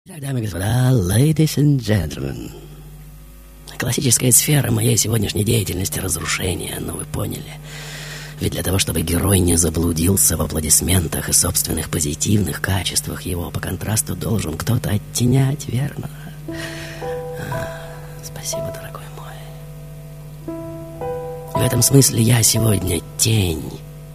Дамы и господа, ladies and gentlemen. Классическая сфера моей сегодняшней деятельности — разрушение, но вы поняли. Ведь для того, чтобы герой не заблудился в аплодисментах и собственных позитивных качествах, его по контрасту должен кто-то оттенять, верно? Спасибо, дорогой мой. В этом смысле я сегодня тень.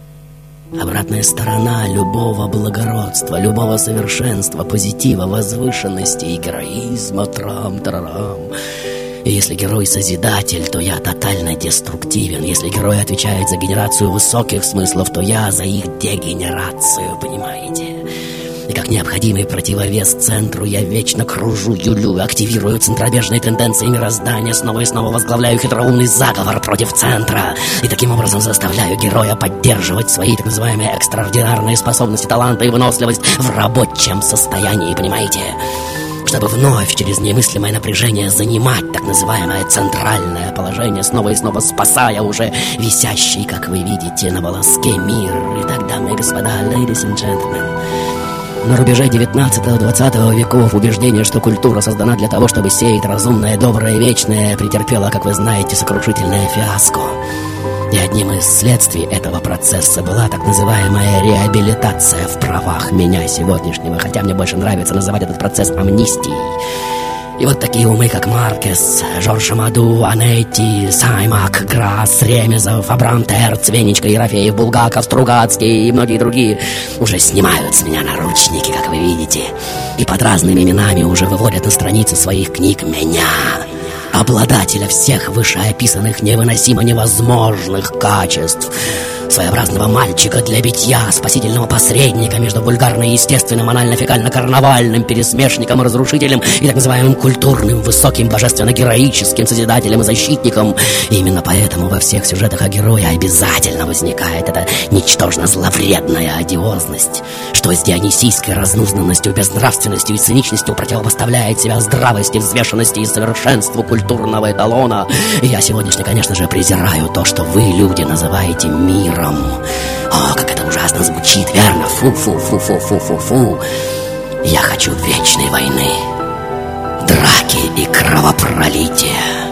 Обратная сторона любого благородства, любого совершенства, позитива, возвышенности и героизма. Трам-тарарам. И если герой созидатель, то я тотально деструктивен. Если герой отвечает за генерацию высоких смыслов, то я за их дегенерацию, понимаете? И как необходимый противовес центру я вечно кружу, юлю, активирую центробежные тенденции мироздания, снова и снова возглавляю хитроумный заговор против центра. И таким образом заставляю героя поддерживать свои так называемые экстраординарные способности, таланты и выносливость в рабочем состоянии, понимаете? Чтобы вновь через немыслимое напряжение занимать так называемое центральное положение, снова и снова спасая уже висящий, как вы видите, на волоске мир. Итак, дамы и господа, ladies and gentlemen, на рубеже 19-20 веков убеждение, что культура создана для того, чтобы сеять разумное, доброе, вечное, претерпело, как вы знаете, сокрушительное фиаско. И одним из следствий этого процесса была так называемая реабилитация в правах меня сегодняшнего, хотя мне больше нравится называть этот процесс амнистией. И вот такие умы, как Маркес, Жорж Амаду, Анетти, Саймак, Грасс, Ремезов, Абрам Терц, Венечка, Ерофеев, Булгаков, Стругацкий и многие другие уже снимают с меня наручники, как вы видите, и под разными именами уже выводят на страницы своих книг меня, обладателя всех вышеописанных невыносимо невозможных качеств, своеобразного мальчика для битья, спасительного посредника между вульгарно-естественным, анально-фекально-карнавальным пересмешником и разрушителем и так называемым культурным, высоким, божественно-героическим созидателем и защитником. И именно поэтому во всех сюжетах о герое обязательно возникает эта ничтожно-зловредная одиозность, что с дионисийской разнузданностью, безнравственностью и циничностью противопоставляет себя здравости, взвешенности и совершенству культурного эталона. И я сегодняшний, конечно же, презираю то, что вы, люди, называете миром. О, как это ужасно звучит, верно? Фу-фу-фу-фу-фу-фу-фу. Я хочу вечной войны, драки и кровопролития.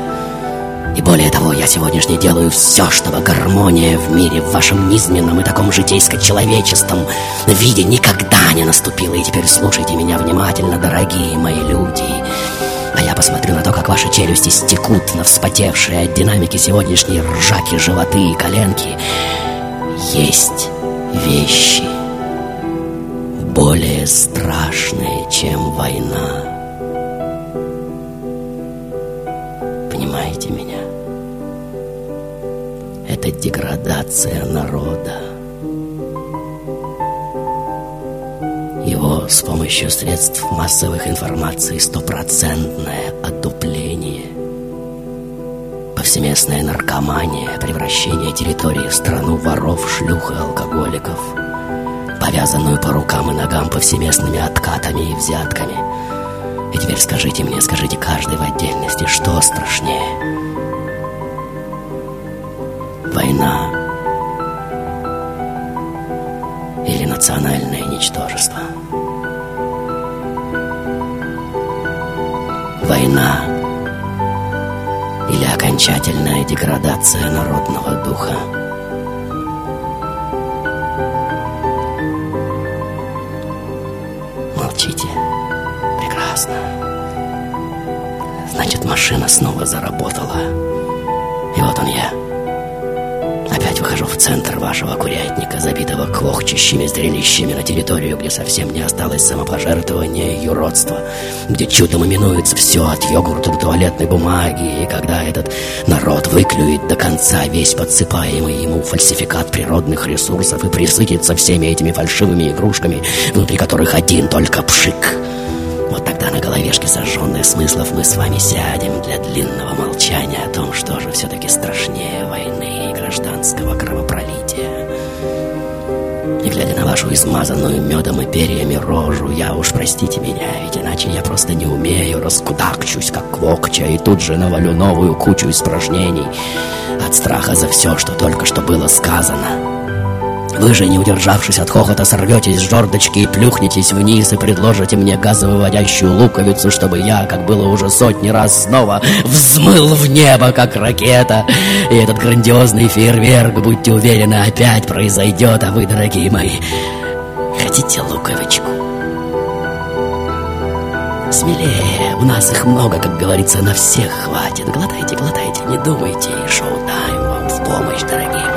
И более того, я сегодняшний делаю все, чтобы гармония в мире, в вашем низменном и таком житейско-человеческом виде никогда не наступила. И теперь слушайте меня внимательно, дорогие мои люди. А я посмотрю на то, как ваши челюсти стекут на вспотевшие от динамики сегодняшние ржаки, животы и коленки. Есть вещи более страшные, чем война. Понимаете меня? Это деградация народа. Его с помощью средств массовых информаций стопроцентное отупление, повсеместная наркомания, превращение территории в страну воров, шлюх и алкоголиков, повязанную по рукам и ногам повсеместными откатами и взятками. И теперь скажите мне, скажите каждый в отдельности, что страшнее? Война или национальное ничтожество? Война или окончательная деградация народного духа? Молчите. Прекрасно. Значит, машина снова заработала. И вот он я. Опять выхожу в центр вашего курятника, забитого квохчущими зрелищами, на территорию, где совсем не осталось самопожертвования и юродства, где чудом именуется все от йогурта до туалетной бумаги, и когда этот народ выклюет до конца весь подсыпаемый ему фальсификат природных ресурсов и присытится всеми этими фальшивыми игрушками, внутри которых один только пшик, вот тогда на головешке, сожженных смыслов, мы с вами сядем для длинного молчания о том, что же все-таки страшнее войны и гражданского кровопролития. И глядя на вашу измазанную медом и перьями рожу, я уж, простите меня, ведь иначе я просто не умею, раскудакчусь, как квокча, и тут же навалю новую кучу испражнений от страха за все, что только что было сказано. Вы же, не удержавшись от хохота, сорветесь с жердочки и плюхнетесь вниз и предложите мне газовыводящую луковицу, чтобы я, как было уже сотни раз, снова взмыл в небо, как ракета. И этот грандиозный фейерверк, будьте уверены, опять произойдет. А вы, дорогие мои, хотите луковичку? Смелее, у нас их много, как говорится, на всех хватит. Глотайте, глотайте, не думайте, и шоу-тайм вам в помощь, дорогие мои.